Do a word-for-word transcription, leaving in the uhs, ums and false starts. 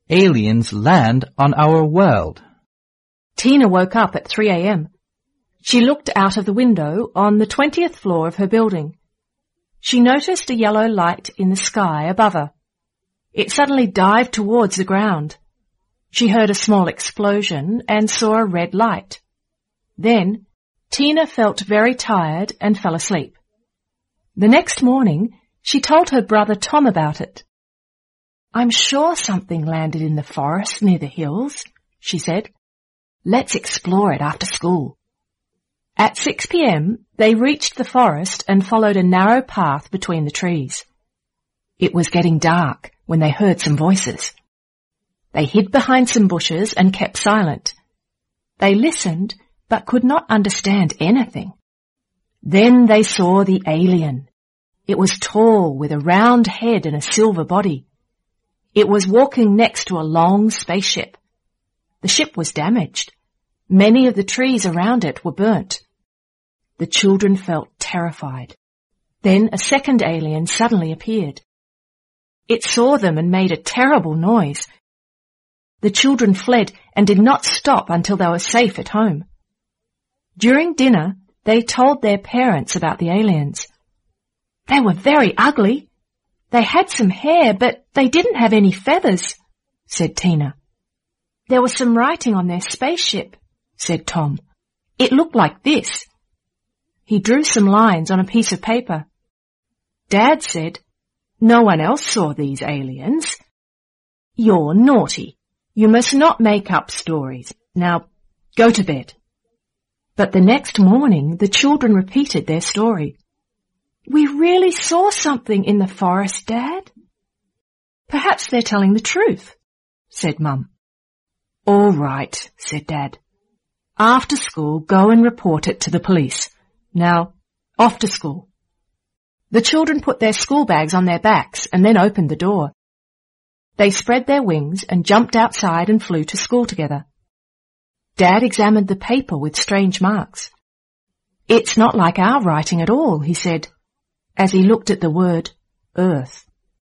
Aliens land on our world. Tina woke up at three a.m. She looked out of the window on the twentieth floor of her building. She noticed a yellow light in the sky above her. It suddenly dived towards the ground. She heard a small explosion and saw a red light. Then, Tina felt very tired and fell asleep. The next morning, she told her brother Tom about it. "I'm sure something landed in the forest near the hills," she said. "Let's explore it after school." At six p.m., they reached the forest and followed a narrow path between the trees. It was getting dark when they heard some voices. They hid behind some bushes and kept silent. They listened, but could not understand anything. Then they saw the alien. It was tall, with a round head and a silver body. It was walking next to a long spaceship. The ship was damaged. Many of the trees around it were burnt. The children felt terrified. Then a second alien suddenly appeared. It saw them and made a terrible noise. The children fled and did not stop until they were safe at home. During dinner, they told their parents about the aliens. "They were very ugly. They had some hair, but they didn't have any feathers," said Tina. "There was some writing on their spaceship," said Tom. "It looked like this." He drew some lines on a piece of paper. Dad said, "No one else saw these aliens." "You're naughty. You must not make up stories. Now, go to bed." But the next morning, the children repeated their story. "We really saw something in the forest, Dad." "Perhaps they're telling the truth," said Mum. "All right," said Dad. "After school, go and report it to the police. Now, off to school." The children put their school bags on their backs and then opened the door. They spread their wings and jumped outside and flew to school together. Dad examined the paper with strange marks. "It's not like our writing at all," he said, as he looked at the word Earth.